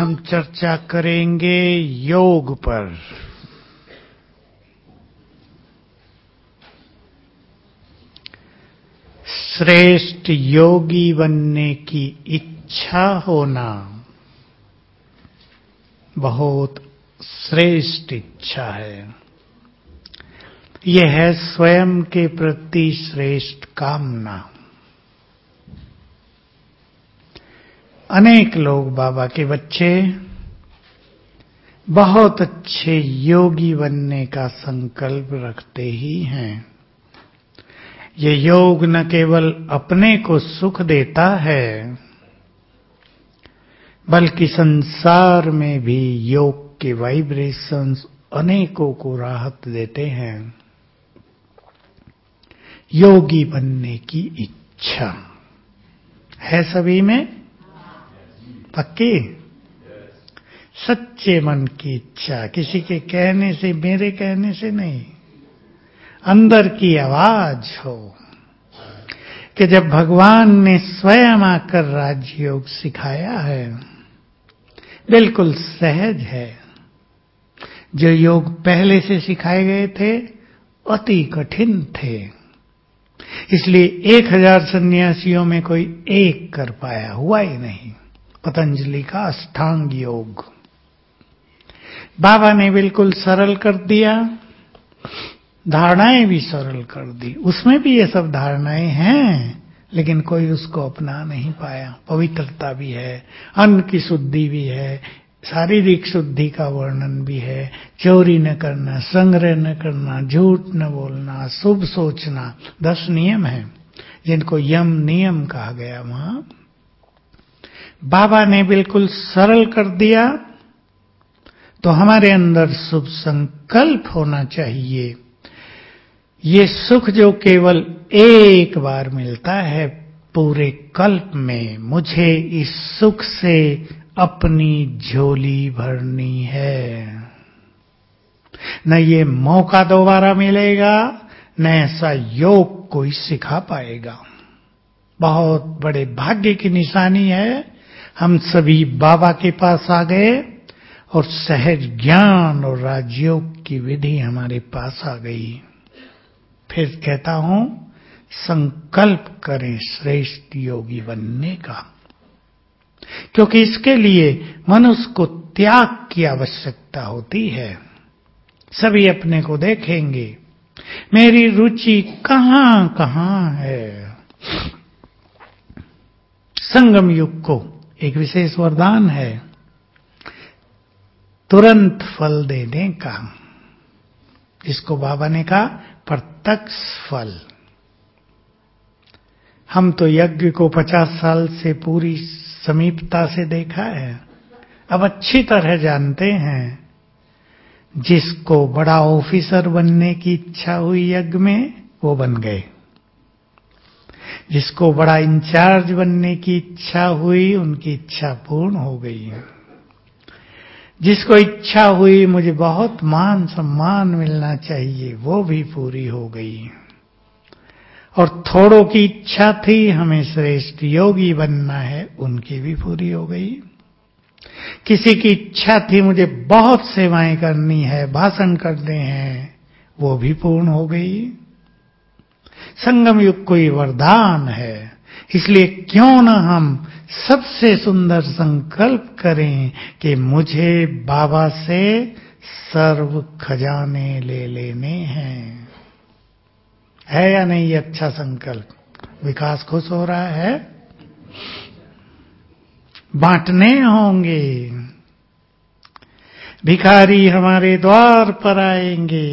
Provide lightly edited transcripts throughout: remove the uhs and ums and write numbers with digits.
हम चर्चा करेंगे योग पर। श्रेष्ठ योगी बनने की इच्छा होना बहुत श्रेष्ठ इच्छा है। यह है स्वयं के प्रति श्रेष्ठ कामना। अनेक लोग बाबा के बच्चे बहुत अच्छे योगी बनने का संकल्प रखते ही हैं। ये योग न केवल अपने को सुख देता है, बल्कि संसार में भी योग के वाइब्रेशंस अनेकों को राहत देते हैं। योगी बनने की इच्छा है सभी में? पक्की? सच्चे मन की इच्छा, किसी के कहने से, मेरे कहने से नहीं, अंदर की आवाज हो कि जब भगवान ने स्वयं आकर राजयोग सिखाया है, बिल्कुल सहज है। जो योग पहले से सिखाए गए थे अति कठिन थे, इसलिए 1000 सन्यासियों में कोई एक कर पाया, हुआ ही नहीं। पतंजलि का अष्टांग योग बाबा ने बिल्कुल सरल कर दिया, धारणाएं भी सरल कर दी। उसमें भी ये सब धारणाएं हैं, लेकिन कोई उसको अपना नहीं पाया। पवित्रता भी है, अन्न की शुद्धि भी है, शारीरिक शुद्धि का वर्णन भी है, चोरी न करना, संग्रह न करना, झूठ न बोलना, शुभ सोचना, 10 नियम हैं जिनको यम नियम कहा गया। वहां बाबा ने बिल्कुल सरल कर दिया। तो हमारे अंदर शुभ संकल्प होना चाहिए। ये सुख जो केवल एक बार मिलता है पूरे कल्प में, मुझे इस सुख से अपनी झोली भरनी है। न ये मौका दोबारा मिलेगा, न ऐसा योग कोई सिखा पाएगा। बहुत बड़े भाग्य की निशानी है हम सभी बाबा के पास आ गए और सहज ज्ञान और राजयोग की विधि हमारे पास आ गई। फिर कहता हूं, संकल्प करें श्रेष्ठ योगी बनने का, क्योंकि इसके लिए मनुष्य को त्याग की आवश्यकता होती है। सभी अपने को देखेंगे, मेरी रुचि कहां कहां है। संगम युग को एक विशेष वरदान है तुरंत फल देने का, जिसको बाबा ने कहा प्रत्यक्ष फल। हम तो यज्ञ को 50 साल से पूरी समीपता से देखा है, अब अच्छी तरह जानते हैं। जिसको बड़ा ऑफिसर बनने की इच्छा हुई यज्ञ में, वो बन गए। जिसको बड़ा इंचार्ज बनने की इच्छा हुई, उनकी इच्छा पूर्ण हो गई। जिसको इच्छा हुई मुझे बहुत मान सम्मान मिलना चाहिए, वो भी पूरी हो गई। और थोड़ों की इच्छा थी हमें श्रेष्ठ योगी बनना है, उनकी भी पूरी हो गई। किसी की इच्छा थी मुझे बहुत सेवाएं करनी है, भाषण करने हैं, वो भी पूर्ण हो गई। संगम युग कोई वरदान है, इसलिए क्यों न हम सबसे सुंदर संकल्प करें कि मुझे बाबा से सर्व खजाने ले लेने हैं। है या नहीं ये अच्छा संकल्प? विकास खुश हो रहा है? बांटने होंगे, भिखारी हमारे द्वार पर आएंगे।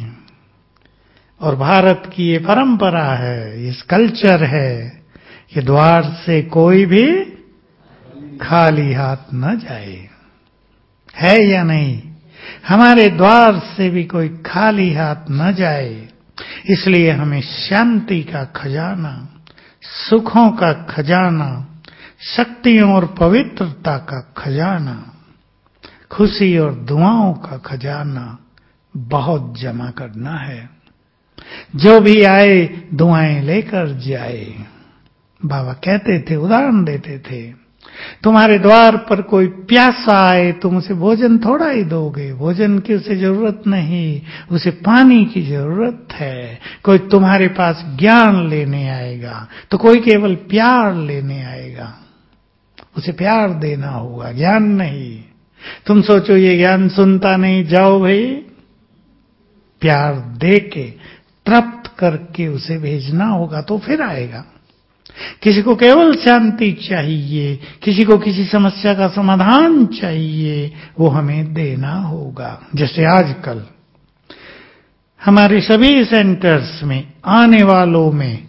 और भारत की ये परंपरा है, इस कल्चर है कि द्वार से कोई भी खाली हाथ न जाए। है या नहीं? हमारे द्वार से भी कोई खाली हाथ न जाए। इसलिए हमें शांति का खजाना, सुखों का खजाना, शक्तियों और पवित्रता का खजाना, खुशी और दुआओं का खजाना बहुत जमा करना है। जो भी आए दुआएं लेकर जाए। बाबा कहते थे, उदाहरण देते थे, तुम्हारे द्वार पर कोई प्यासा आए, तुम उसे भोजन थोड़ा ही दोगे। भोजन की उसे जरूरत नहीं, उसे पानी की जरूरत है। कोई तुम्हारे पास ज्ञान लेने आएगा तो कोई केवल प्यार लेने आएगा, उसे प्यार देना होगा, ज्ञान नहीं। तुम सोचो ये ज्ञान सुनता नहीं, जाओ भाई, प्यार दे के तृप्त करके उसे भेजना होगा तो फिर आएगा। किसी को केवल शांति चाहिए, किसी को किसी समस्या का समाधान चाहिए, वो हमें देना होगा। जैसे आजकल हमारे सभी सेंटर्स में आने वालों में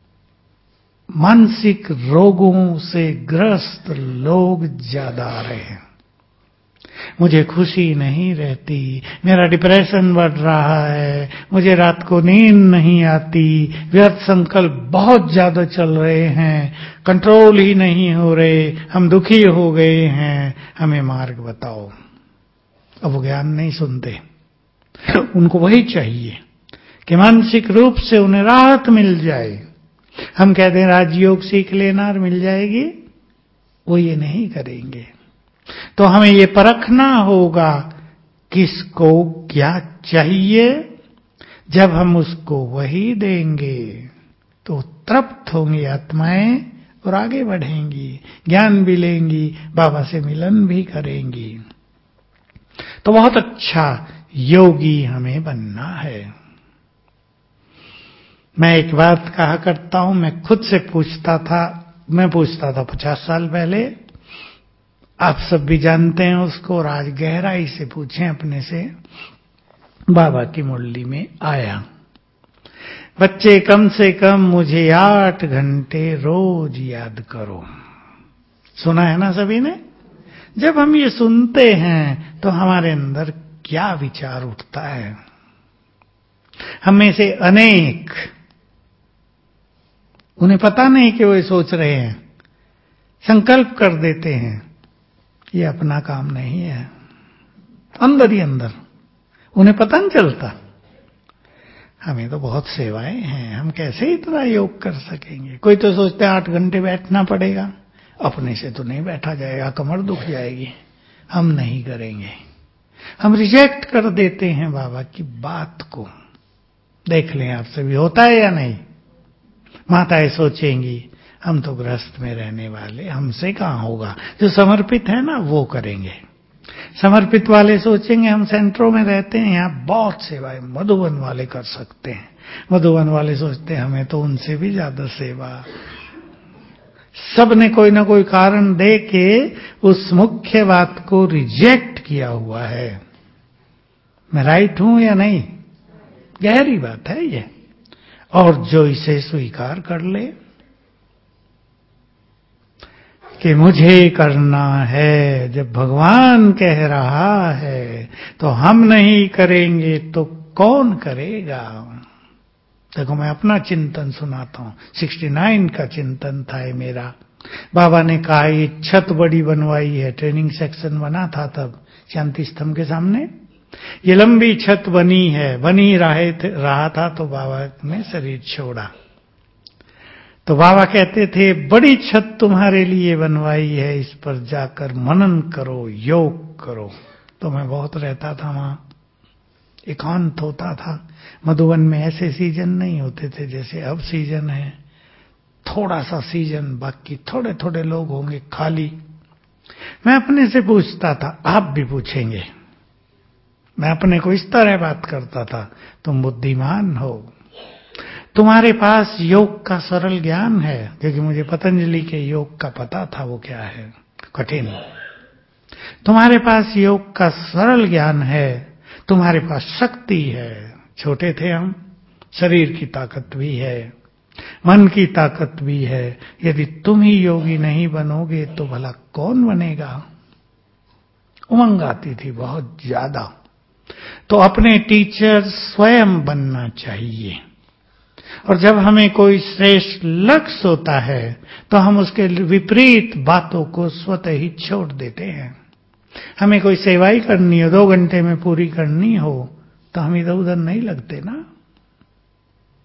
मानसिक रोगों से ग्रस्त लोग ज्यादा आ रहे हैं। मुझे खुशी नहीं रहती, मेरा डिप्रेशन बढ़ रहा है, मुझे रात को नींद नहीं आती, व्यर्थ संकल्प बहुत ज्यादा चल रहे हैं, कंट्रोल ही नहीं हो रहे, हम दुखी हो गए हैं, हमें मार्ग बताओ। अब वो ज्ञान नहीं सुनते, उनको वही चाहिए कि मानसिक रूप से उन्हें राहत मिल जाए। हम कहते हैं राजयोग सीख लेना और मिल जाएगी, वो ये नहीं करेंगे। तो हमें ये परखना होगा किसको क्या चाहिए। जब हम उसको वही देंगे तो तृप्त होंगी आत्माएं और आगे बढ़ेंगी, ज्ञान भी लेंगी, बाबा से मिलन भी करेंगी। तो बहुत अच्छा योगी हमें बनना है। मैं एक बात कहा करता हूं, मैं खुद से पूछता था 50 साल पहले, आप सब भी जानते हैं उसको, और आज गहराई से पूछें अपने से। बाबा की मुरली में आया, बच्चे कम से कम मुझे 8 घंटे रोज याद करो। सुना है ना सभी ने? जब हम ये सुनते हैं तो हमारे अंदर क्या विचार उठता है? हम में से अनेक, उन्हें पता नहीं कि वो ये सोच रहे हैं, संकल्प कर देते हैं, ये अपना काम नहीं है, अंदर ही अंदर, उन्हें पता नहीं चलता। हमें तो बहुत सेवाएं हैं, हम कैसे इतना योग कर सकेंगे? कोई तो सोचते हैं 8 घंटे बैठना पड़ेगा, अपने से तो नहीं बैठा जाएगा, कमर दुख जाएगी, हम नहीं करेंगे। हम रिजेक्ट कर देते हैं बाबा की बात को। देख लें आपसे भी होता है या नहीं? माताएं सोचेंगी हम तो गृहस्थ में रहने वाले, हमसे कहां होगा। जो समर्पित है ना वो करेंगे। समर्पित वाले सोचेंगे हम सेंटरों में रहते हैं, यहाँ बहुत सेवाएं मधुबन वाले कर सकते हैं। मधुबन वाले सोचते हैं हमें तो उनसे भी ज्यादा सेवा। सब ने कोई ना कोई कारण दे के उस मुख्य बात को रिजेक्ट किया हुआ है। मैं राइट हूं या नहीं? गहरी बात है ये। और जो इसे स्वीकार कर ले कि मुझे करना है, जब भगवान कह रहा है तो हम नहीं करेंगे तो कौन करेगा? देखो मैं अपना चिंतन सुनाता हूं। 69 का चिंतन था ये मेरा। बाबा ने कहा ये छत बड़ी बनवाई है, ट्रेनिंग सेक्शन बना था तब शांति स्तंभ के सामने। ये लंबी छत बनी है, बनी रहा था तो बाबा ने शरीर छोड़ा। तो बाबा कहते थे बड़ी छत तुम्हारे लिए बनवाई है, इस पर जाकर मनन करो, योग करो। तो मैं बहुत रहता था वहां, एकांत होता था। मधुबन में ऐसे सीजन नहीं होते थे जैसे अब सीजन है। थोड़ा सा सीजन, बाकी थोड़े थोड़े लोग होंगे खाली। मैं अपने से पूछता था, आप भी पूछेंगे। मैं अपने को इस तरह बात करता था, तुम बुद्धिमान हो, तुम्हारे पास योग का सरल ज्ञान है, क्योंकि मुझे पतंजलि के योग का पता था वो क्या है, कठिन। तुम्हारे पास योग का सरल ज्ञान है, तुम्हारे पास शक्ति है। छोटे थे हम, शरीर की ताकत भी है, मन की ताकत भी है। यदि तुम ही योगी नहीं बनोगे तो भला कौन बनेगा? उमंग आती थी बहुत ज्यादा। तो अपने टीचर स्वयं बनना चाहिए। और जब हमें कोई श्रेष्ठ लक्ष्य होता है तो हम उसके विपरीत बातों को स्वतः ही छोड़ देते हैं। हमें कोई सेवाई करनी हो, 2 घंटे में पूरी करनी हो, तो हम इधर उधर नहीं लगते ना।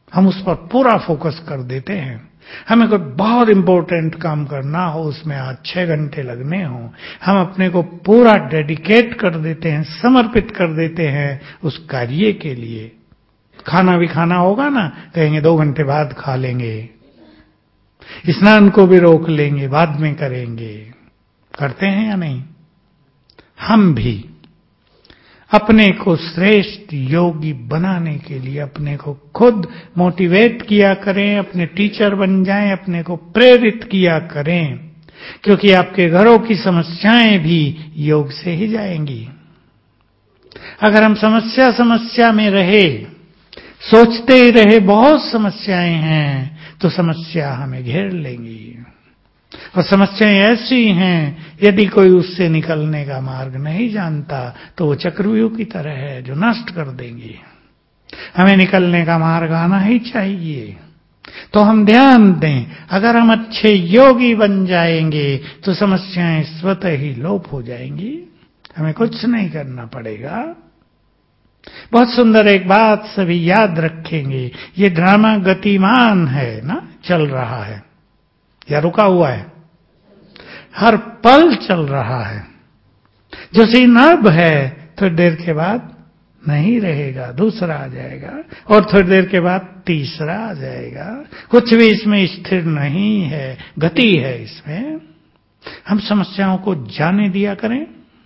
हम उस पर पूरा फोकस कर देते हैं। हमें कोई बहुत इंपॉर्टेंट काम करना हो, उसमें आज 6 घंटे लगने हो, हम अपने को पूरा डेडिकेट कर देते हैं, समर्पित कर देते हैं उस कार्य के लिए। खाना भी खाना होगा ना, कहेंगे 2 घंटे बाद खा लेंगे, स्नान को भी रोक लेंगे, बाद में करेंगे। करते हैं या नहीं? हम भी अपने को श्रेष्ठ योगी बनाने के लिए अपने को खुद मोटिवेट किया करें, अपने टीचर बन जाएं, अपने को प्रेरित किया करें, क्योंकि आपके घरों की समस्याएं भी योग से ही जाएंगी। अगर हम समस्या में रहे, सोचते ही रहे बहुत समस्याएं हैं, तो समस्या हमें घेर लेंगी। और समस्याएं ऐसी हैं, यदि कोई उससे निकलने का मार्ग नहीं जानता तो वो चक्रव्यूह की तरह है जो नष्ट कर देंगी। हमें निकलने का मार्ग आना ही चाहिए। तो हम ध्यान दें, अगर हम अच्छे योगी बन जाएंगे तो समस्याएं स्वतः ही लोप हो जाएंगी, हमें कुछ नहीं करना पड़ेगा। बहुत सुंदर एक बात सभी याद रखेंगे, ये ड्रामा गतिमान है ना, चल रहा है या रुका हुआ है? हर पल चल रहा है। जो सीन अब है थोड़ी देर के बाद नहीं रहेगा, दूसरा आ जाएगा, और थोड़ी देर के बाद तीसरा आ जाएगा। कुछ भी इसमें स्थिर नहीं है, गति है इसमें। हम समस्याओं को जाने दिया करें।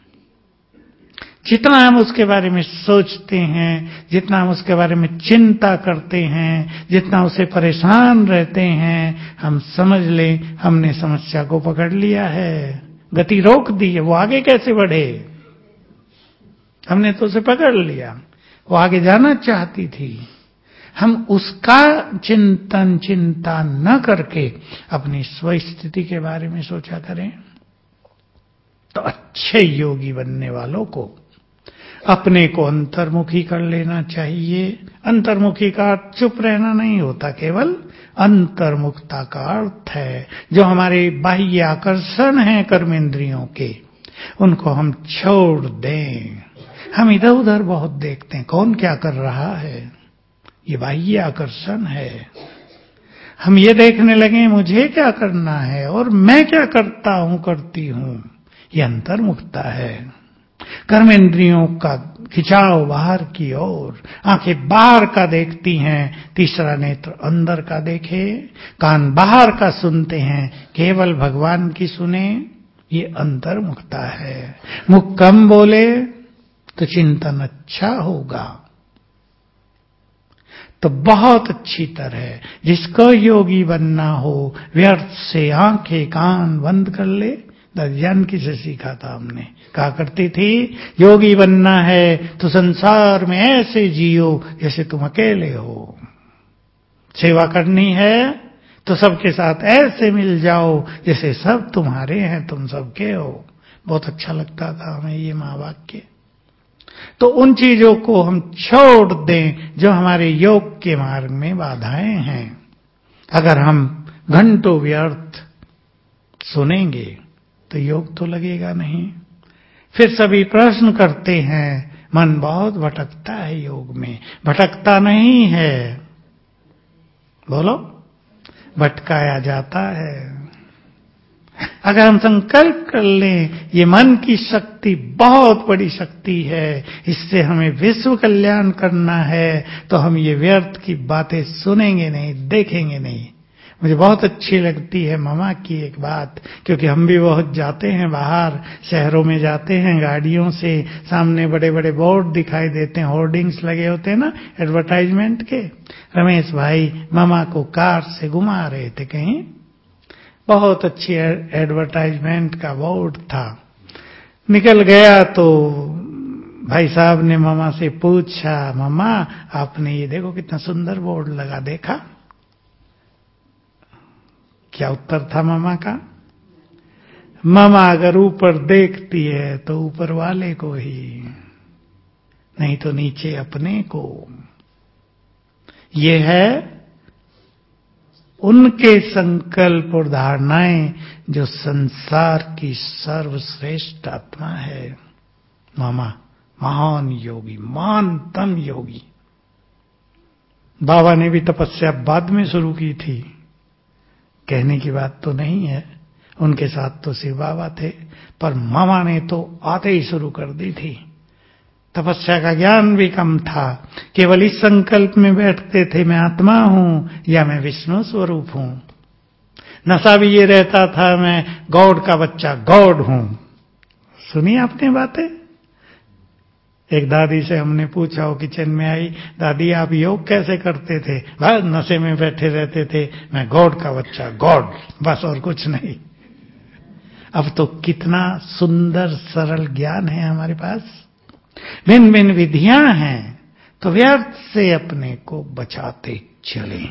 जितना हम उसके बारे में सोचते हैं, जितना हम उसके बारे में चिंता करते हैं, जितना उसे परेशान रहते हैं, हम समझ लें हमने समस्या को पकड़ लिया है, गति रोक दी है। वो आगे कैसे बढ़े? हमने तो उसे पकड़ लिया, वो आगे जाना चाहती थी। हम उसका चिंता न करके अपनी स्वस्थिति के बारे में सोचा करें। तो अच्छे योगी बनने वालों को अपने को अंतर्मुखी कर लेना चाहिए। अंतर्मुखी का अर्थ चुप रहना नहीं होता, केवल अंतर्मुखता का अर्थ है जो हमारे बाह्य आकर्षण हैं कर्मेंद्रियों के, उनको हम छोड़ दें। हम इधर उधर बहुत देखते हैं, कौन क्या कर रहा है, ये बाह्य आकर्षण है। हम ये देखने लगे मुझे क्या करना है और मैं क्या करता हूं, करती हूं, ये अंतर्मुखता है। कर्मेंद्रियों का खिंचाव बाहर की ओर, आंखें बाहर का देखती हैं, तीसरा नेत्र अंदर का देखे, कान बाहर का सुनते हैं, केवल भगवान की सुने, ये अंतर्मुखता है। मुख कम बोले तो चिंतन अच्छा होगा। तो बहुत अच्छी तरह जिसको योगी बनना हो व्यर्थ से आंखें कान बंद कर ले। जानकी से सीखा था हमने, कहा करती थी योगी बनना है तो संसार में ऐसे जियो जैसे तुम अकेले हो, सेवा करनी है तो सबके साथ ऐसे मिल जाओ जैसे सब तुम्हारे हैं, तुम सबके हो। बहुत अच्छा लगता था हमें ये महावाक्य। तो उन चीजों को हम छोड़ दें जो हमारे योग के मार्ग में बाधाएं हैं। अगर हम घंटों व्यर्थ सुनेंगे तो योग तो लगेगा नहीं। फिर सभी प्रश्न करते हैं, मन बहुत भटकता है योग में। भटकता नहीं है, बोलो, भटकाया जाता है। अगर हम संकल्प कर लें ये मन की शक्ति बहुत बड़ी शक्ति है, इससे हमें विश्व कल्याण करना है, तो हम ये व्यर्थ की बातें सुनेंगे नहीं, देखेंगे नहीं। मुझे बहुत अच्छी लगती है मामा की एक बात, क्योंकि हम भी बहुत जाते हैं बाहर, शहरों में जाते हैं गाड़ियों से, सामने बड़े बड़े बोर्ड दिखाई देते हैं, होर्डिंग्स लगे होते हैं ना एडवर्टाइजमेंट के। रमेश भाई मामा को कार से घुमा रहे थे कहीं, बहुत अच्छी एडवर्टाइजमेंट का बोर्ड था। निकल गया तो भाई साहब ने मामा से पूछा, मामा आपने ये देखो कितना सुंदर बोर्ड लगा, देखा? क्या उत्तर था मामा का? मामा अगर ऊपर देखती है तो ऊपर वाले को ही, नहीं तो नीचे अपने को। ये है उनके संकल्प और धारणाएं जो संसार की सर्वश्रेष्ठ आत्मा है। मामा महान योगी, महानतम योगी। बाबा ने भी तपस्या बाद में शुरू की थी, कहने की बात तो नहीं है, उनके साथ तो शिव बाबा थे, पर मामा ने तो आते ही शुरू कर दी थी। तपस्या का ज्ञान भी कम था, केवल इस संकल्प में बैठते थे, मैं आत्मा हूं या मैं विष्णु स्वरूप हूं। नशा भी ये रहता था, मैं गॉड का बच्चा, गॉड हूं। सुनी आपने बातें? एक दादी से हमने पूछा, वो किचन में आई, दादी आप योग कैसे करते थे? बस नशे में बैठे रहते थे, मैं गॉड का बच्चा, गॉड, बस और कुछ नहीं। अब तो कितना सुंदर सरल ज्ञान है हमारे पास, भिन्न भिन्न विधियां हैं, तो व्यर्थ से अपने को बचाते चलें।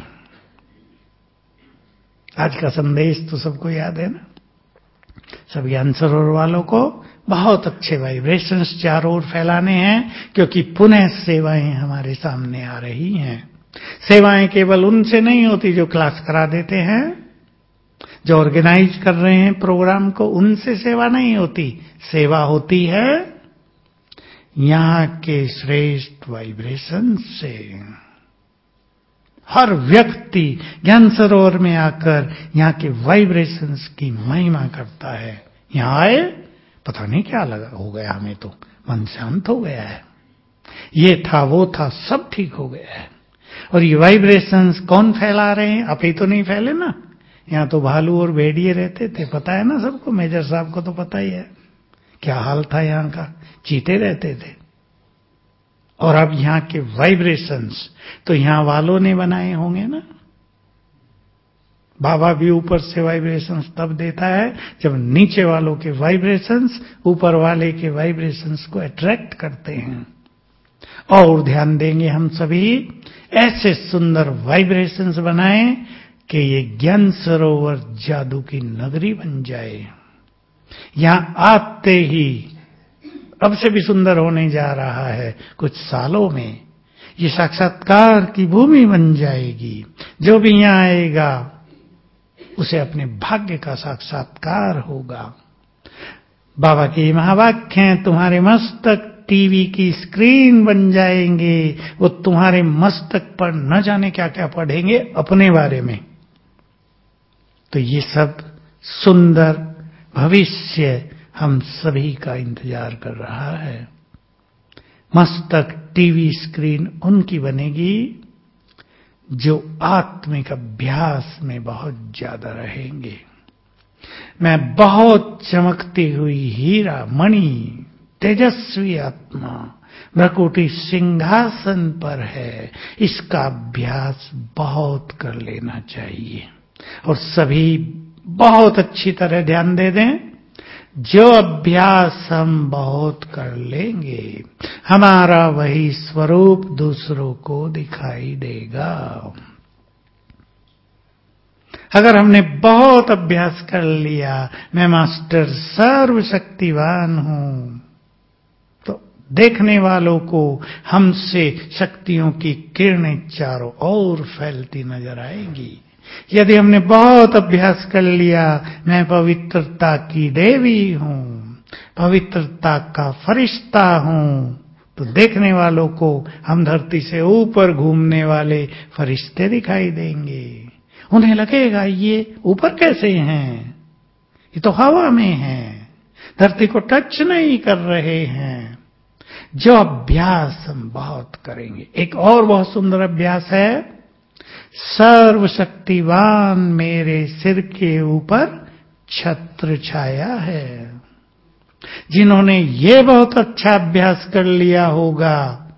आज का संदेश तो सबको याद है ना, सब ज्ञान सरोवर वालों को बहुत अच्छे वाइब्रेशंस चारों ओर फैलाने हैं, क्योंकि पुनः सेवाएं हमारे सामने आ रही हैं। सेवाएं केवल उनसे नहीं होती जो क्लास करा देते हैं, जो ऑर्गेनाइज कर रहे हैं प्रोग्राम को, उनसे सेवा नहीं होती। सेवा होती है यहां के श्रेष्ठ वाइब्रेशन से। हर व्यक्ति ज्ञान सरोवर में आकर यहां के वाइब्रेशंस की महिमा करता है। यहां आए, पता नहीं क्या लगा हो गया, हमें तो मन शांत हो गया है, ये था वो था सब ठीक हो गया है। और ये वाइब्रेशंस कौन फैला रहे हैं? आप ही तो नहीं फैले ना, यहां तो भालू और भेड़िए रहते थे, पता है ना सबको, मेजर साहब को तो पता ही है क्या हाल था यहां का, चीते रहते थे। और अब यहां के वाइब्रेशंस तो यहां वालों ने बनाए होंगे ना। बाबा भी ऊपर से वाइब्रेशंस तब देता है जब नीचे वालों के वाइब्रेशंस ऊपर वाले के वाइब्रेशंस को अट्रैक्ट करते हैं। और ध्यान देंगे हम सभी, ऐसे सुंदर वाइब्रेशंस बनाएं कि ये ज्ञान सरोवर जादू की नगरी बन जाए। यहां आते ही अब से भी सुंदर होने जा रहा है, कुछ सालों में ये साक्षात्कार की भूमि बन जाएगी। जो भी यहां आएगा उसे अपने भाग्य का साक्षात्कार होगा। बाबा के महावाक्य हैं, तुम्हारे मस्तक टीवी की स्क्रीन बन जाएंगे, वो तुम्हारे मस्तक पर न जाने क्या क्या पढ़ेंगे अपने बारे में। तो ये सब सुंदर भविष्य हम सभी का इंतजार कर रहा है। मस्तक टीवी स्क्रीन उनकी बनेगी जो आत्मिक अभ्यास में बहुत ज्यादा रहेंगे। मैं बहुत चमकती हुई हीरा मणि तेजस्वी आत्मा भ्रकुटी सिंहासन पर है, इसका अभ्यास बहुत कर लेना चाहिए। और सभी बहुत अच्छी तरह ध्यान दे दें, जो अभ्यास हम बहुत कर लेंगे हमारा वही स्वरूप दूसरों को दिखाई देगा। अगर हमने बहुत अभ्यास कर लिया, मैं मास्टर सर्वशक्तिवान हूं, तो देखने वालों को हमसे शक्तियों की किरणें चारों ओर फैलती नजर आएंगी। यदि हमने बहुत अभ्यास कर लिया, मैं पवित्रता की देवी हूं, पवित्रता का फरिश्ता हूं, तो देखने वालों को हम धरती से ऊपर घूमने वाले फरिश्ते दिखाई देंगे। उन्हें लगेगा ये ऊपर कैसे हैं, ये तो हवा में हैं, धरती को टच नहीं कर रहे हैं। जो अभ्यास हम बहुत करेंगे। एक और बहुत सुंदर अभ्यास है, सर्वशक्तिवान मेरे सिर के ऊपर छत्र छाया है। जिन्होंने ये बहुत अच्छा अभ्यास कर लिया होगा,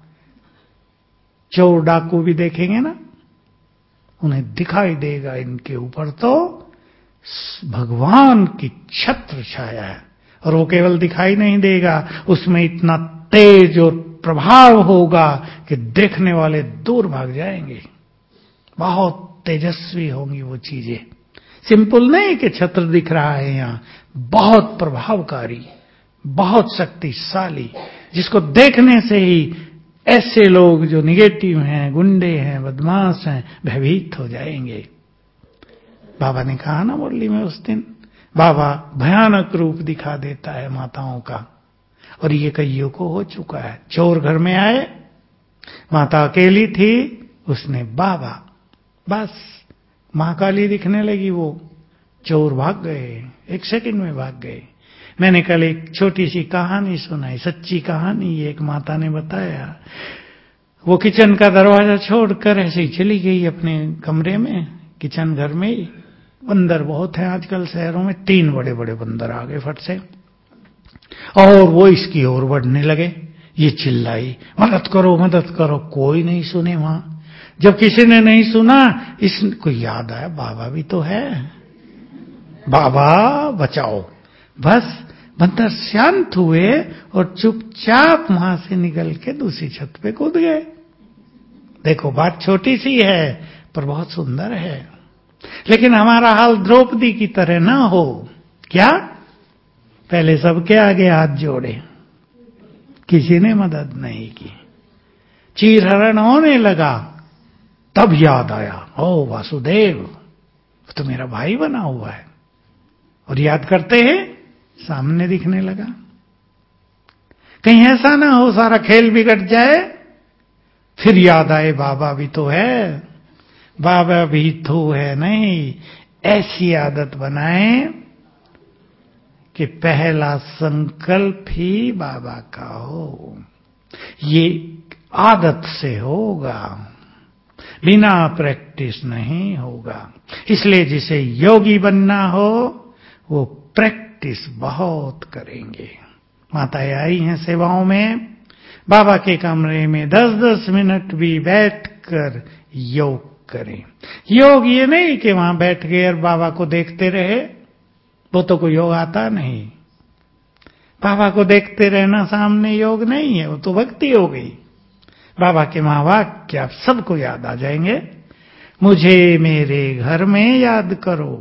चोर डाकू भी देखेंगे ना, उन्हें दिखाई देगा इनके ऊपर तो भगवान की छत्र छाया है। और वो केवल दिखाई नहीं देगा, उसमें इतना तेज और प्रभाव होगा कि देखने वाले दूर भाग जाएंगे। बहुत तेजस्वी होंगी वो चीजें। सिंपल नहीं कि छत्र दिख रहा है, यहां बहुत प्रभावकारी, बहुत शक्तिशाली, जिसको देखने से ही ऐसे लोग जो निगेटिव हैं, गुंडे हैं, बदमाश हैं, भयभीत हो जाएंगे। बाबा ने कहा ना मुरली में उस दिन, बाबा भयानक रूप दिखा देता है माताओं का, और ये कईयों को हो चुका है। चोर घर में आए, माता अकेली थी, उसने बाबा, बस महाकाली दिखने लगी। वो चोर भाग गए, 1 सेकंड में भाग गए। मैंने कल एक छोटी सी कहानी सुनाई, सच्ची कहानी, एक माता ने बताया। वो किचन का दरवाजा छोड़कर ऐसे ही चली गई अपने कमरे में, किचन घर में ही। बंदर बहुत है आजकल शहरों में, 3 बड़े बड़े बंदर आ गए फट से, और वो इसकी ओर बढ़ने लगे। ये चिल्लाई, मदद करो मदद करो। कोई नहीं सुने वहां। जब किसी ने नहीं सुना, इसको याद आया बाबा भी तो है, बाबा बचाओ। बस बंदर शांत हुए और चुपचाप वहां से निकल के दूसरी छत पे कूद गए। देखो, बात छोटी सी है पर बहुत सुंदर है। लेकिन हमारा हाल द्रौपदी की तरह ना हो। क्या? पहले सबके आगे हाथ जोड़े, किसी ने मदद नहीं की। चीरहरण होने लगा, तब याद आया, ओ वासुदेव तो मेरा भाई बना हुआ है। और याद करते हैं, सामने दिखने लगा। कहीं ऐसा ना हो सारा खेल बिगड़ जाए, फिर याद आए बाबा भी तो है, बाबा भी तो है। नहीं, ऐसी आदत बनाए कि पहला संकल्प ही बाबा का हो। ये आदत से होगा, बिना प्रैक्टिस नहीं होगा। इसलिए जिसे योगी बनना हो वो प्रैक्टिस बहुत करेंगे। माताएं आई हैं सेवाओं में, बाबा के कमरे में 10-10 मिनट भी बैठकर योग करें। योग ये नहीं कि वहां बैठ गए और बाबा को देखते रहे, वो तो कोई योग आता नहीं। बाबा को देखते रहना सामने योग नहीं है, वो तो भक्ति हो गई। बाबा के महावाक्य आप सबको याद आ जाएंगे। मुझे मेरे घर में याद करो।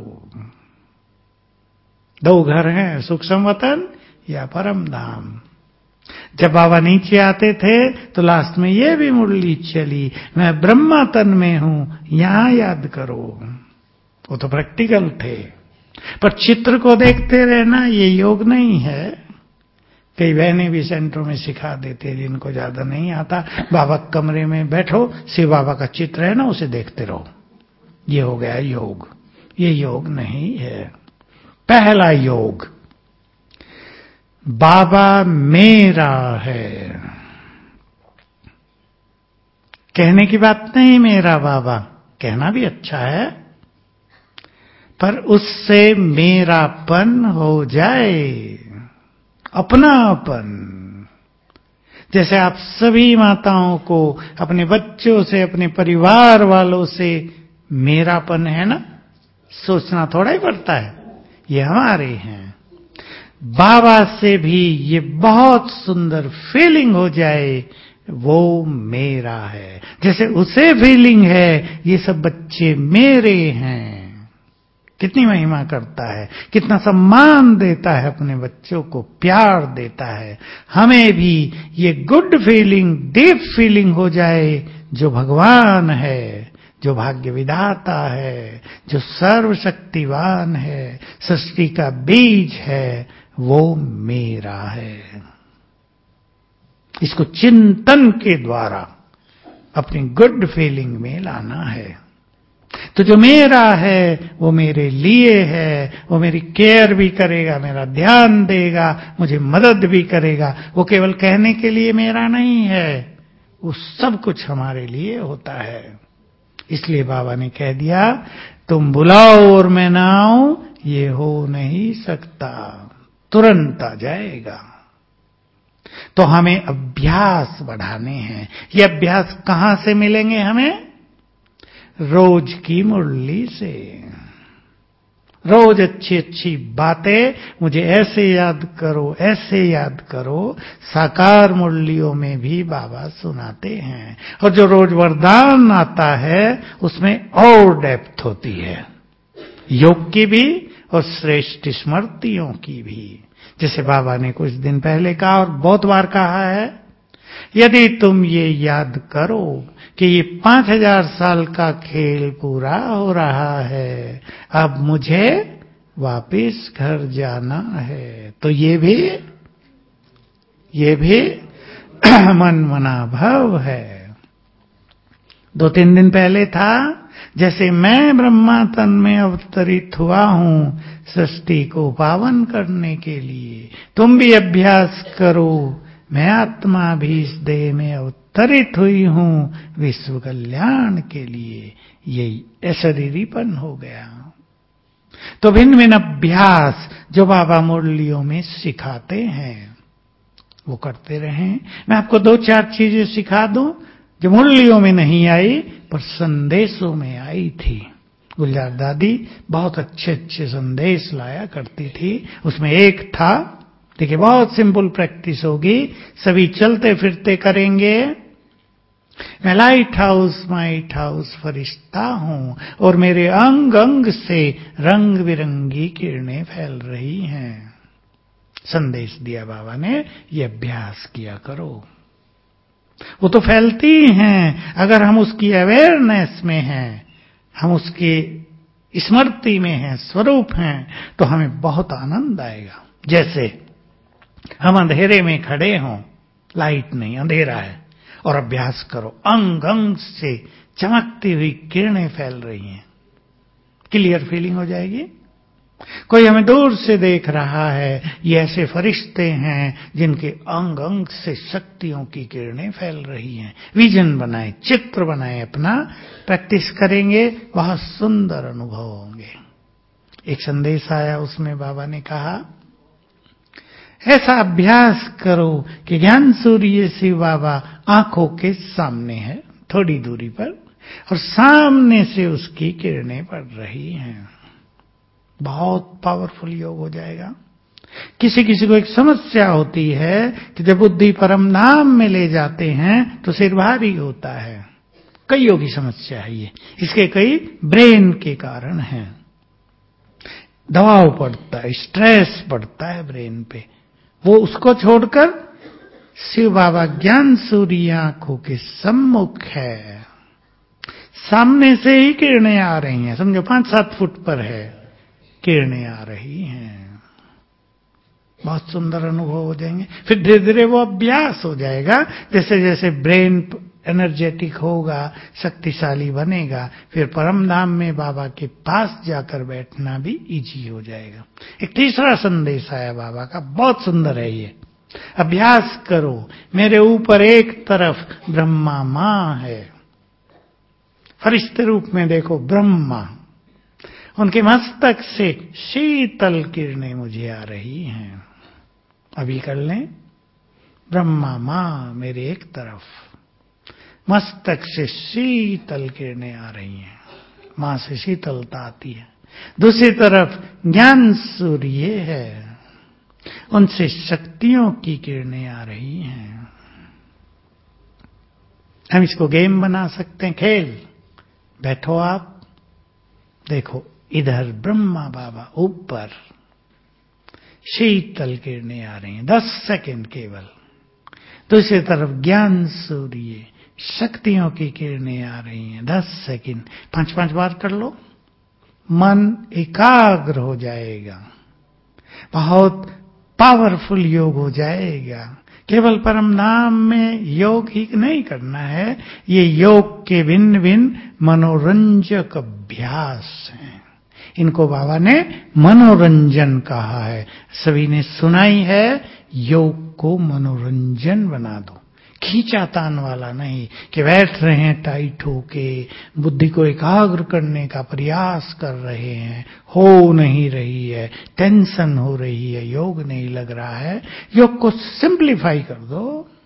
2 घर हैं, सूक्ष्म वतन या परम धाम। जब बाबा नीचे आते थे तो लास्ट में ये भी मुरली चली, मैं ब्रह्मा तन में हूं, यहां याद करो। वो तो प्रैक्टिकल थे। पर चित्र को देखते रहना ये योग नहीं है। कई बहनें भी सेंटरों में सिखा देते, जिनको ज्यादा नहीं आता। बाबा कमरे में बैठो, शिव बाबा का चित्र है ना, उसे देखते रहो। ये हो गया योग। ये योग नहीं है। पहला योग, बाबा मेरा है। कहने की बात नहीं मेरा बाबा, कहना भी अच्छा है, पर उससे मेरापन हो जाए, अपनापन। जैसे आप सभी माताओं को अपने बच्चों से, अपने परिवार वालों से मेरापन है ना, सोचना थोड़ा ही पड़ता है, ये हमारे हैं। बाबा से भी ये बहुत सुंदर फीलिंग हो जाए, वो मेरा है। जैसे उसे फीलिंग है ये सब बच्चे मेरे हैं। कितनी महिमा करता है, कितना सम्मान देता है अपने बच्चों को, प्यार देता है। हमें भी ये गुड फीलिंग, डीप फीलिंग हो जाए, जो भगवान है, जो भाग्य विधाता है, जो सर्वशक्तिवान है, सृष्टि का बीज है, वो मेरा है। इसको चिंतन के द्वारा अपनी गुड फीलिंग में लाना है। तो जो मेरा है वो मेरे लिए है, वो मेरी केयर भी करेगा, मेरा ध्यान देगा, मुझे मदद भी करेगा। वो केवल कहने के लिए मेरा नहीं है, वो सब कुछ हमारे लिए होता है। इसलिए बाबा ने कह दिया, तुम बुलाओ और मैं ना आऊं, ये हो नहीं सकता, तुरंत आ जाएगा। तो हमें अभ्यास बढ़ाने हैं। ये अभ्यास कहां से मिलेंगे हमें? रोज की मुरली से। रोज अच्छी अच्छी बातें मुझे ऐसे याद करो, ऐसे याद करो। साकार मुरलियों में भी बाबा सुनाते हैं। और जो रोज वरदान आता है उसमें और डेप्थ होती है, योग की भी और श्रेष्ठ स्मृतियों की भी। जैसे बाबा ने कुछ दिन पहले कहा और बहुत बार कहा है, यदि तुम ये याद करो कि ये 5000 साल का खेल पूरा हो रहा है, अब मुझे वापिस घर जाना है, तो ये भी मन मना भाव है। 2-3 दिन पहले था, जैसे मैं ब्रह्मा तन में अवतरित हुआ हूं सृष्टि को पावन करने के लिए, तुम भी अभ्यास करो। मैं आत्मा भी इस देह में अवतरित हुई हूं विश्व कल्याण के लिए। यही अशरीरीपन हो गया। तो भिन्न भिन्न अभ्यास जो बाबा मुरलियों में सिखाते हैं वो करते रहें। मैं आपको 2-4 चीजें सिखा दूं जो मुरलियों में नहीं आई पर संदेशों में आई थी। गुलजार दादी बहुत अच्छे अच्छे संदेश लाया करती थी। उसमें एक था, देखिए बहुत सिंपल प्रैक्टिस होगी, सभी चलते फिरते करेंगे। मैं लाइट हाउस फरिश्ता हूं और मेरे अंग अंग से रंग बिरंगी किरणें फैल रही हैं। संदेश दिया बाबा ने, ये अभ्यास किया करो। वो तो फैलती हैं, अगर हम उसकी अवेयरनेस में हैं, हम उसकी स्मृति में हैं, स्वरूप हैं, तो हमें बहुत आनंद आएगा। जैसे हम अंधेरे में खड़े हों, लाइट नहीं, अंधेरा है, और अभ्यास करो, अंग अंग से चमकती हुई किरणें फैल रही हैं, क्लियर फीलिंग हो जाएगी। कोई हमें दूर से देख रहा है, ये ऐसे फरिश्ते हैं जिनके अंग अंग से शक्तियों की किरणें फैल रही हैं। विजन बनाए, चित्र बनाए, अपना प्रैक्टिस करेंगे, बहुत सुंदर अनुभव होंगे। एक संदेश आया, उसमें बाबा ने कहा ऐसा अभ्यास करो कि ज्ञान सूर्य शिव बाबा आंखों के सामने है, थोड़ी दूरी पर, और सामने से उसकी किरणें पड़ रही हैं। बहुत पावरफुल योग हो जाएगा। किसी किसी को एक समस्या होती है कि जब बुद्धि परम धाम में ले जाते हैं तो सिर भारी होता है। कईयों की समस्या है ये, इसके कई ब्रेन के कारण हैं। दबाव पड़ता है, स्ट्रेस पड़ता है ब्रेन पे। वो उसको छोड़कर शिव बाबा ज्ञान सूर्य आंखों के सम्मुख है, सामने से ही किरणें आ रही हैं। समझो 5-7 फुट पर है, किरणें आ रही हैं। बहुत सुंदर अनुभव हो जाएंगे। फिर धीरे धीरे वो अभ्यास हो जाएगा। जैसे जैसे ब्रेन एनर्जेटिक होगा, शक्तिशाली बनेगा, फिर परम धाम में बाबा के पास जाकर बैठना भी इजी हो जाएगा। एक तीसरा संदेश आया बाबा का, बहुत सुंदर है ये। अभ्यास करो, मेरे ऊपर एक तरफ ब्रह्मा मां है, फरिश्ते रूप में देखो ब्रह्मा, उनके मस्तक से शीतल किरणें मुझे आ रही हैं। अभी कर लें, ब्रह्मा मां मेरे एक तरफ, मस्तक से शीतल किरणें आ रही हैं, मां से शीतलता आती है। दूसरी तरफ ज्ञान सूर्य है, उनसे शक्तियों की किरणें आ रही हैं। हम इसको गेम बना सकते हैं, खेल। बैठो आप, देखो इधर ब्रह्मा बाबा ऊपर, शीतल किरणें आ रही हैं, 10 सेकंड केवल। दूसरी तरफ ज्ञान सूर्य, शक्तियों की किरणें आ रही हैं, 10 सेकंड। 5-5 बार कर लो, मन एकाग्र हो जाएगा, बहुत पावरफुल योग हो जाएगा। केवल परम धाम में योग ही नहीं करना है, ये योग के भिन्न भिन्न मनोरंजक अभ्यास हैं। इनको बाबा ने मनोरंजन कहा है। सभी ने सुनाई है, योग को मनोरंजन बना दो, खींचातान वाला नहीं कि बैठ रहे हैं टाइट होके, बुद्धि को एकाग्र करने का प्रयास कर रहे हैं, हो नहीं रही है, टेंशन हो रही है, योग नहीं लग रहा है। योग को सिंप्लीफाई कर दो,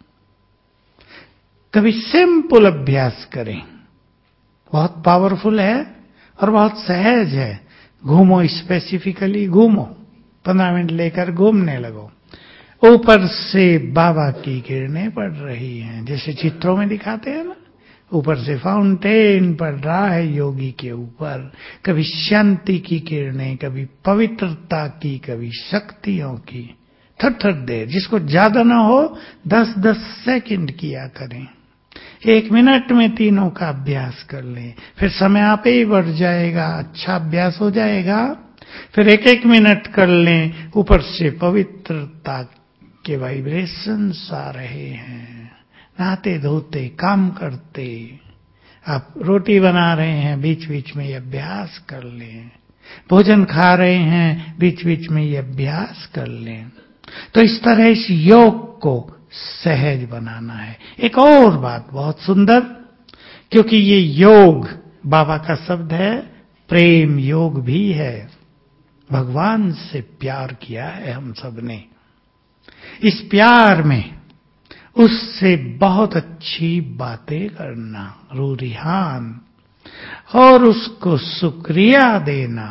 कभी सिंपल अभ्यास करें, बहुत पावरफुल है और बहुत सहज है। घूमो, स्पेसिफिकली घूमो, 15 मिनट लेकर घूमने लगो, ऊपर से बाबा की किरणें पड़ रही हैं, जैसे चित्रों में दिखाते हैं ना, ऊपर से फाउंटेन पड़ रहा है योगी के ऊपर। कभी शांति की किरणें, कभी पवित्रता की, कभी शक्तियों की। थोड़ी देर, जिसको ज्यादा ना हो 10-10 सेकंड किया करें। 1 मिनट में तीनों का अभ्यास कर लें, फिर समय आप ही बढ़ जाएगा, अच्छा अभ्यास हो जाएगा। फिर 1-1 मिनट कर लें, ऊपर से पवित्रता के वाइब्रेशंस आ रहे हैं, नहाते धोते काम करते आप रोटी बना रहे हैं, बीच बीच में ये अभ्यास कर लें। भोजन खा रहे हैं, बीच बीच में ये अभ्यास कर लें। तो इस तरह इस योग को सहज बनाना है। एक और बात बहुत सुंदर, क्योंकि ये योग बाबा का शब्द है, प्रेम योग भी है। भगवान से प्यार किया है हम सब ने। इस प्यार में उससे बहुत अच्छी बातें करना, रूरिहान, और उसको शुक्रिया देना,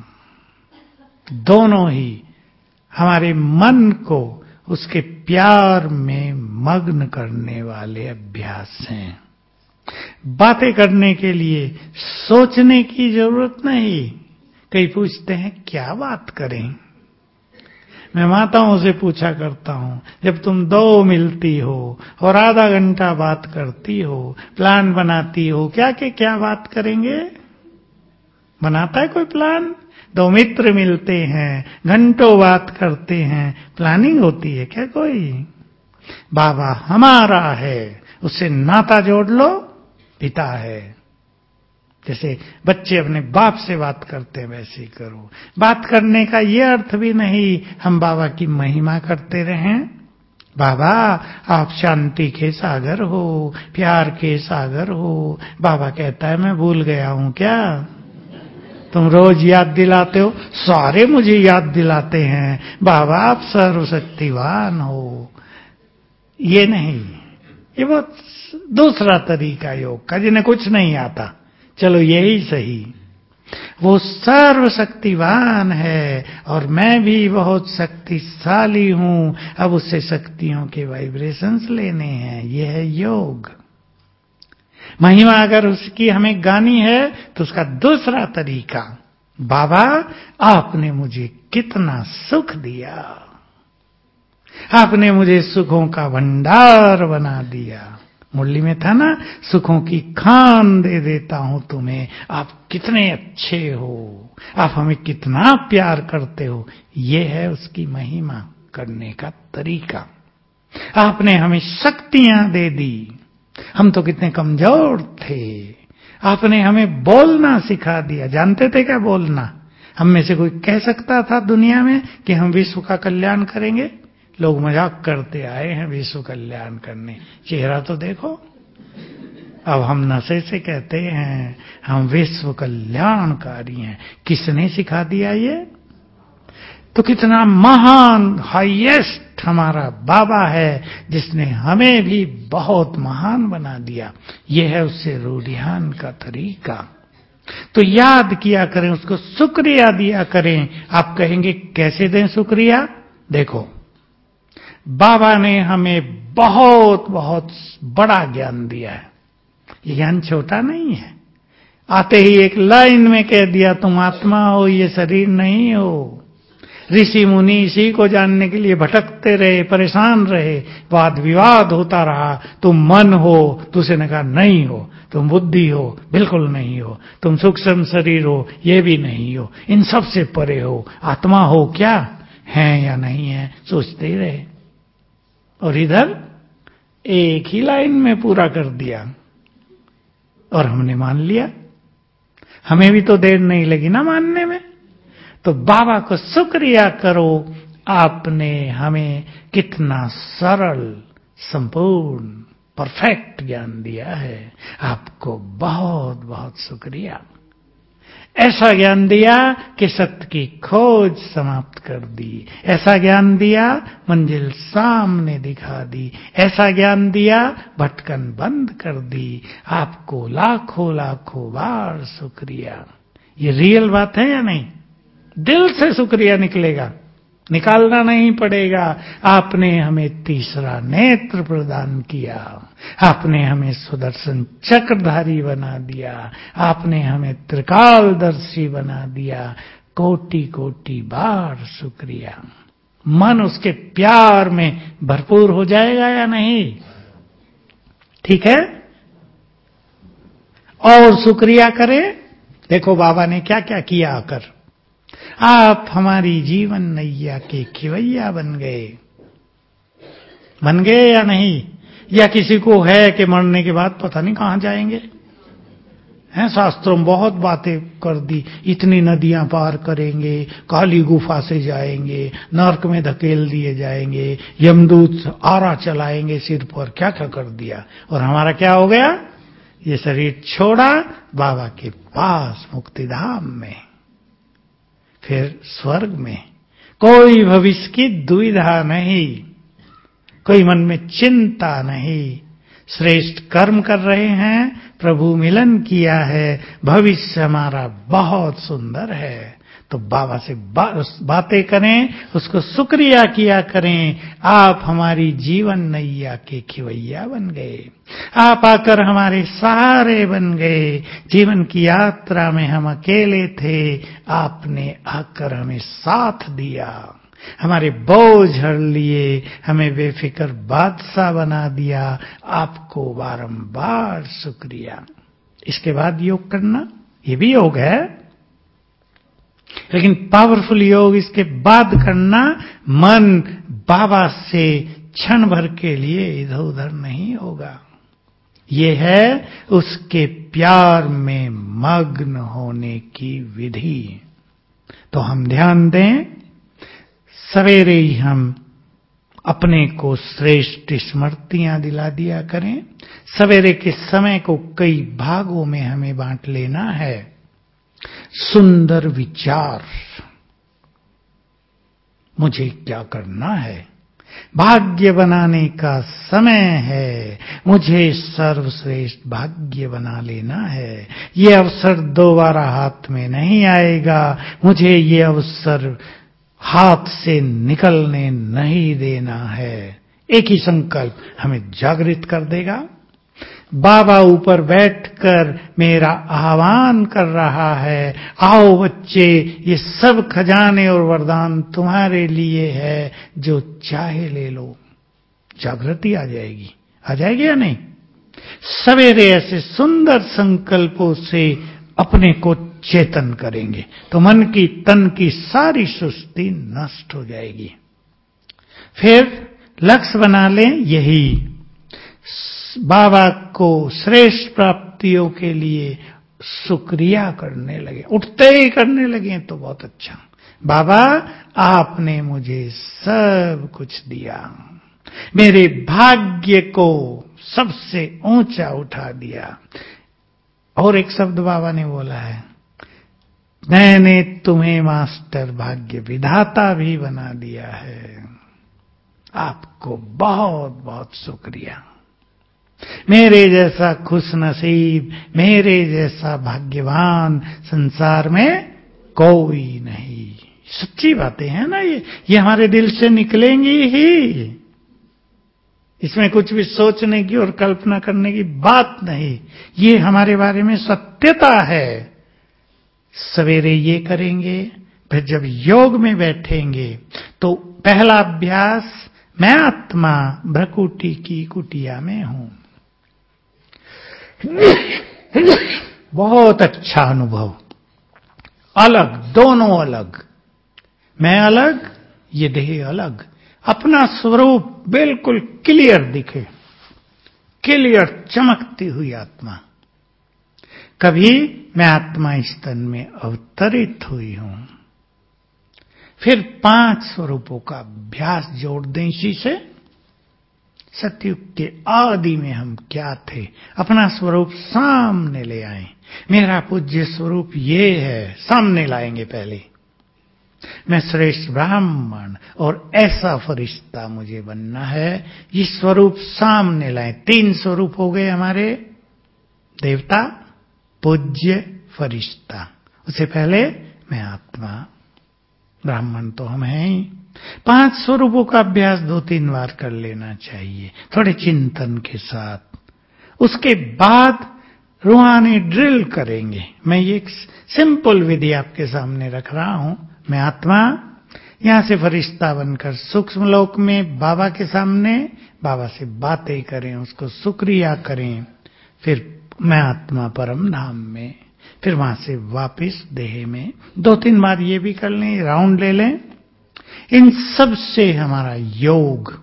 दोनों ही हमारे मन को उसके प्यार में मग्न करने वाले अभ्यास हैं। बातें करने के लिए सोचने की जरूरत नहीं। कई पूछते हैं क्या बात करें। मैं माताओं से पूछा करता हूं, जब तुम दो मिलती हो और आधा घंटा बात करती हो, प्लान बनाती हो, क्या बात करेंगे? बनाता है कोई प्लान? दो मित्र मिलते हैं, घंटों बात करते हैं, प्लानिंग होती है क्या कोई? बाबा हमारा है, उससे नाता जोड़ लो, पिता है। जैसे बच्चे अपने बाप से बात करते हैं वैसे ही करो। बात करने का ये अर्थ भी नहीं हम बाबा की महिमा करते रहें। बाबा आप शांति के सागर हो, प्यार के सागर हो। बाबा कहता है मैं भूल गया हूं क्या? तुम रोज याद दिलाते हो, सारे मुझे याद दिलाते हैं बाबा आप सर्वशक्तिवान हो। ये नहीं, ये बहुत दूसरा तरीका योग का, जिन्हें कुछ नहीं आता। चलो यही सही, वो सर्वशक्तिवान है और मैं भी बहुत शक्तिशाली हूं। अब उससे शक्तियों के वाइब्रेशंस लेने हैं। ये है योग। महिमा अगर उसकी हमें गानी है तो उसका दूसरा तरीका, बाबा आपने मुझे कितना सुख दिया, आपने मुझे सुखों का भंडार बना दिया। मुरली में था ना, सुखों की खान दे देता हूं तुम्हें, आप कितने अच्छे हो, आप हमें कितना प्यार करते हो। ये है उसकी महिमा करने का तरीका। आपने हमें शक्तियां दे दी, हम तो कितने कमजोर थे, आपने हमें बोलना सिखा दिया। जानते थे क्या बोलना? हम में से कोई कह सकता था दुनिया में कि हम विश्व का कल्याण करेंगे? लोग मजाक करते आए हैं विश्व कल्याण करने, चेहरा तो देखो। अब हम नशे से कहते हैं हम विश्व कल्याणकारी हैं। किसने सिखा दिया ये? तो कितना महान हाईएस्ट हमारा बाबा है, जिसने हमें भी बहुत महान बना दिया। ये है उससे रूढ़ियान का तरीका। तो याद किया करें, उसको शुक्रिया दिया करें। आप कहेंगे कैसे दें शुक्रिया? देखो, बाबा ने हमें बहुत बहुत बड़ा ज्ञान दिया है। ये ज्ञान छोटा नहीं है। आते ही एक लाइन में कह दिया तुम आत्मा हो, ये शरीर नहीं हो। ऋषि मुनि इसी को जानने के लिए भटकते रहे, परेशान रहे, वाद विवाद होता रहा। तुम मन हो तो उसने कहा नहीं हो, तुम बुद्धि हो, बिल्कुल नहीं हो, तुम सूक्ष्म शरीर हो, ये भी नहीं हो, इन सब से परे हो, आत्मा हो क्या, है या नहीं है, सोचते ही रहे। और इधर एक ही लाइन में पूरा कर दिया और हमने मान लिया। हमें भी तो देर नहीं लगी ना मानने में। तो बाबा को शुक्रिया करो, आपने हमें कितना सरल, संपूर्ण, परफेक्ट ज्ञान दिया है। आपको बहुत बहुत शुक्रिया। ऐसा ज्ञान दिया कि सत्य की खोज समाप्त कर दी। ऐसा ज्ञान दिया मंजिल सामने दिखा दी। ऐसा ज्ञान दिया भटकन बंद कर दी। आपको लाखों लाखों बार शुक्रिया। ये रियल बात है या नहीं? दिल से शुक्रिया निकलेगा, निकालना नहीं पड़ेगा। आपने हमें तीसरा नेत्र प्रदान किया, आपने हमें सुदर्शन चक्रधारी बना दिया, आपने हमें त्रिकालदर्शी बना दिया। कोटि कोटि बार शुक्रिया। मन उसके प्यार में भरपूर हो जाएगा या नहीं? ठीक है, और शुक्रिया करें। देखो बाबा ने क्या क्या किया आकर। आप हमारी जीवन नैया के खिवैया बन गए। बन गए या नहीं? या किसी को है कि मरने के बाद पता नहीं कहां जाएंगे? हैं, शास्त्रों में बहुत बातें कर दी, इतनी नदियां पार करेंगे, काली गुफा से जाएंगे, नरक में धकेल दिए जाएंगे, यमदूत आरा चलाएंगे सिर पर, क्या क्या कर दिया। और हमारा क्या हो गया? ये शरीर छोड़ा, बाबा के पास मुक्तिधाम में, फिर स्वर्ग में। कोई भविष्य की दुविधा नहीं, कोई मन में चिंता नहीं, श्रेष्ठ कर्म कर रहे हैं, प्रभु मिलन किया है, भविष्य हमारा बहुत सुंदर है। तो बाबा से बातें करें, उसको शुक्रिया किया करें। आप हमारी जीवन नैया के खिवैया बन गए, आप आकर हमारे सहारे बन गए। जीवन की यात्रा में हम अकेले थे, आपने आकर हमें साथ दिया, हमारे बोझ हर लिए, हमें बेफिक्र बादशाह बना दिया। आपको बारंबार शुक्रिया। इसके बाद योग करना, ये भी योग है, लेकिन पावरफुल योग इसके बाद करना। मन बाबा से क्षण भर के लिए इधर उधर नहीं होगा। ये है उसके प्यार में मग्न होने की विधि। तो हम ध्यान दें, सवेरे ही हम अपने को श्रेष्ठ स्मृतियां दिला दिया करें। सवेरे के समय को कई भागों में हमें बांट लेना है। सुंदर विचार, मुझे क्या करना है, भाग्य बनाने का समय है, मुझे सर्वश्रेष्ठ भाग्य बना लेना है। ये अवसर दोबारा हाथ में नहीं आएगा, मुझे ये अवसर हाथ से निकलने नहीं देना है। एक ही संकल्प हमें जागृत कर देगा। बाबा ऊपर बैठकर मेरा आह्वान कर रहा है, आओ बच्चे, ये सब खजाने और वरदान तुम्हारे लिए है, जो चाहे ले लो। जागृति आ जाएगी या नहीं? सवेरे ऐसे सुंदर संकल्पों से अपने को चेतन करेंगे तो मन की तन की सारी सुस्ती नष्ट हो जाएगी। फिर लक्ष्य बना लें, यही बाबा को श्रेष्ठ प्राप्तियों के लिए शुक्रिया करने लगे, उठते ही करने लगे तो बहुत अच्छा। बाबा, आपने मुझे सब कुछ दिया, मेरे भाग्य को सबसे ऊंचा उठा दिया। और एक शब्द बाबा ने बोला है, मैंने तुम्हें मास्टर भाग्य विधाता भी बना दिया है। आपको बहुत बहुत शुक्रिया। मेरे जैसा खुश नसीब, मेरे जैसा भाग्यवान संसार में कोई नहीं। सच्ची बातें हैं ना, ये हमारे दिल से निकलेंगी ही। इसमें कुछ भी सोचने की और कल्पना करने की बात नहीं, ये हमारे बारे में सत्यता है। सवेरे ये करेंगे, फिर जब योग में बैठेंगे तो पहला अभ्यास, मैं आत्मा भ्रकुटी की कुटिया में हूं। बहुत अच्छा अनुभव, अलग, दोनों अलग, मैं अलग, ये देह अलग, अपना स्वरूप बिल्कुल क्लियर दिखे, क्लियर चमकती हुई आत्मा। कभी मैं आत्मा स्तन में अवतरित हुई हूं। फिर 5 स्वरूपों का अभ्यास जोड़ दें इसी से। सतयुग के आदि में हम क्या थे, अपना स्वरूप सामने ले आए। मेरा पूज्य स्वरूप ये है, सामने लाएंगे पहले। मैं श्रेष्ठ ब्राह्मण और ऐसा फरिश्ता मुझे बनना है, ये स्वरूप सामने लाएं। 3 स्वरूप हो गए हमारे, देवता, पूज्य, फरिश्ता। उससे पहले मैं आत्मा, ब्राह्मण तो हम हैं ही। 5 स्वरूपों का अभ्यास 2-3 बार कर लेना चाहिए, थोड़े चिंतन के साथ। उसके बाद रूहानी ड्रिल करेंगे। मैं ये एक सिंपल विधि आपके सामने रख रहा हूं। मैं आत्मा, यहां से फरिश्ता बनकर सूक्ष्म लोक में बाबा के सामने, बाबा से बातें करें, उसको शुक्रिया करें। फिर मैं आत्मा परम धाम में, फिर वहां से वापस देह में। 2-3 बार ये भी कर लें, राउंड ले लें। इन सब से हमारा योग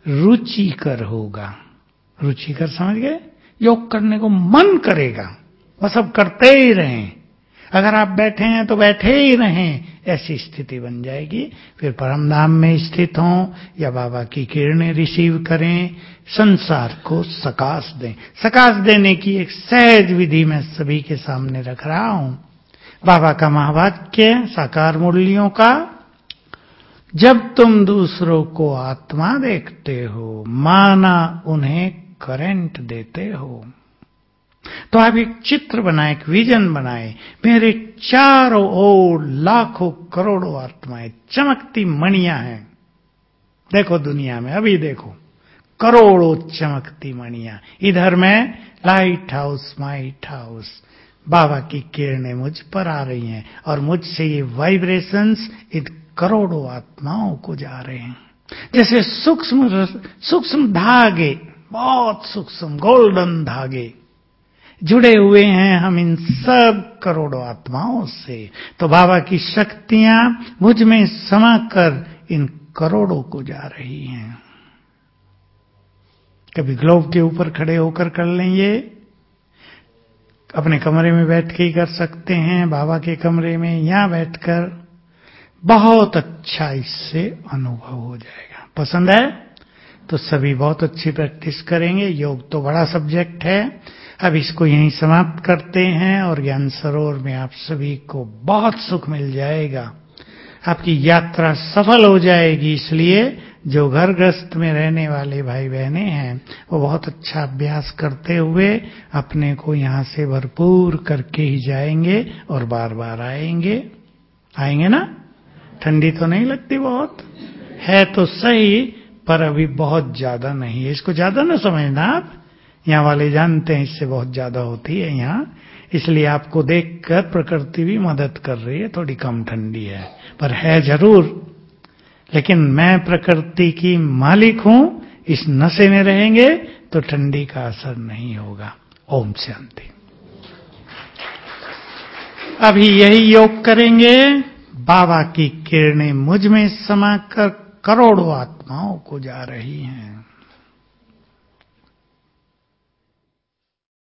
रुचिकर होगा। रुचिकर समझ गए? योग करने को मन करेगा। बस अब करते ही रहें। अगर आप बैठे हैं तो बैठे ही रहें, ऐसी स्थिति बन जाएगी। फिर परम धाम में स्थित हों या बाबा की किरणें रिसीव करें, संसार को सकाश दें। सकाश देने की एक सहज विधि मैं सभी के सामने रख रहा हूं। बाबा का महावाक्य साकार मूल्यों का, जब तुम दूसरों को आत्मा देखते हो, माना उन्हें करंट देते हो। तो आप एक चित्र बनाए, एक विजन बनाए, मेरे चारों ओर लाखों करोड़ों आत्माएं चमकती मणियां हैं। देखो दुनिया में अभी देखो करोड़ों चमकती मणियां, इधर में लाइट हाउस माइट हाउस, बाबा की किरणें मुझ पर आ रही हैं और मुझसे ये वाइब्रेशंस इन करोड़ों आत्माओं को जा रहे हैं। जैसे सूक्ष्म धागे, बहुत सूक्ष्म गोल्डन धागे जुड़े हुए हैं हम इन सब करोड़ों आत्माओं से। तो बाबा की शक्तियां मुझ में समाकर इन करोड़ों को जा रही हैं। कभी ग्लोब के ऊपर खड़े होकर कर लेंगे, अपने कमरे में बैठ के ही कर सकते हैं, बाबा के कमरे में यहां बैठकर बहुत अच्छा इससे अनुभव हो जाएगा। पसंद है तो सभी बहुत अच्छी प्रैक्टिस करेंगे। योग तो बड़ा सब्जेक्ट है। अब इसको यहीं समाप्त करते हैं और ज्ञान सरोवर में आप सभी को बहुत सुख मिल जाएगा, आपकी यात्रा सफल हो जाएगी। इसलिए जो घर गृहस्थ में रहने वाले भाई बहनें हैं वो बहुत अच्छा अभ्यास करते हुए अपने को यहां से भरपूर करके ही जाएंगे और बार बार आएंगे। आएंगे ना? ठंडी तो नहीं लगती? बहुत है तो सही, पर अभी बहुत ज्यादा नहीं है। इसको ज्यादा ना समझना आप, यहाँ वाले जानते हैं इससे बहुत ज्यादा होती है यहाँ, इसलिए आपको देखकर प्रकृति भी मदद कर रही है। थोड़ी कम ठंडी है पर है जरूर, लेकिन मैं प्रकृति की मालिक हूं। इस नशे में रहेंगे तो ठंडी का असर नहीं होगा। ओम शांति। अभी यही योग करेंगे। बाबा की किरणें मुझ में समाकर करोड़ों आत्माओं को जा रही हैं।